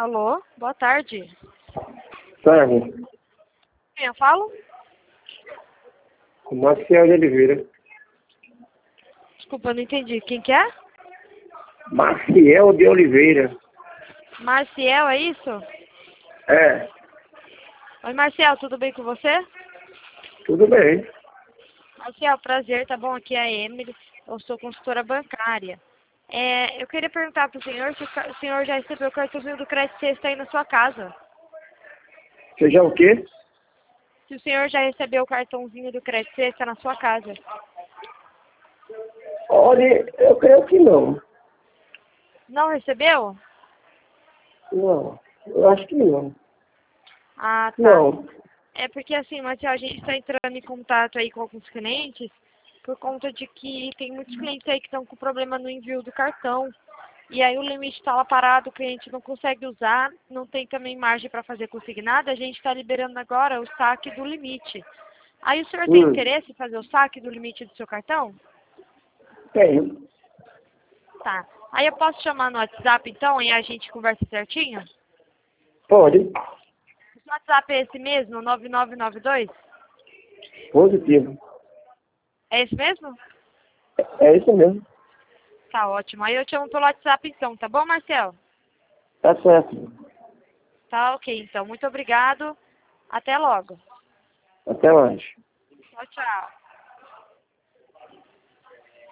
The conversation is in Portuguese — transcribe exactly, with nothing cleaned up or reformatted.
Alô, boa tarde. Tarde. Quem eu falo? Com Maciel de Oliveira. Desculpa, eu não entendi. Quem que é? Maciel de Oliveira. Marciel, é isso? É, Oi, Marcial, tudo bem com você? tudo bem. Marcial, prazer, tá bom? Aqui é a Emily, eu sou consultora bancária. É, eu queria perguntar para o senhor se o ca- o senhor já recebeu o cartãozinho do Crédito Sexta aí na sua casa. Você já o quê? Se o senhor já recebeu o cartãozinho do Crédito Sexta na sua casa. Olha, eu creio que não. Não recebeu? Não, eu acho que não. Ah, tá. Não. É porque assim, Marcial, a gente está entrando em contato aí com alguns clientes por conta de que tem muitos clientes aí que estão com problema no envio do cartão. E aí o limite está lá parado, o cliente não consegue usar, não tem também margem para fazer consignado, a gente está liberando agora o saque do limite. Aí o senhor tem Hum, interesse em fazer o saque do limite do seu cartão? tenho. Tá. Aí eu posso chamar no WhatsApp então e a gente conversa certinho? Pode. O WhatsApp é esse mesmo, nove nove nove dois? Positivo. É esse mesmo? É isso mesmo. Tá ótimo. Aí eu te chamo pelo WhatsApp então, tá bom, Marcel? Tá certo. Tá ok, então. Muito obrigado. Até logo. Até mais. Tchau, tchau.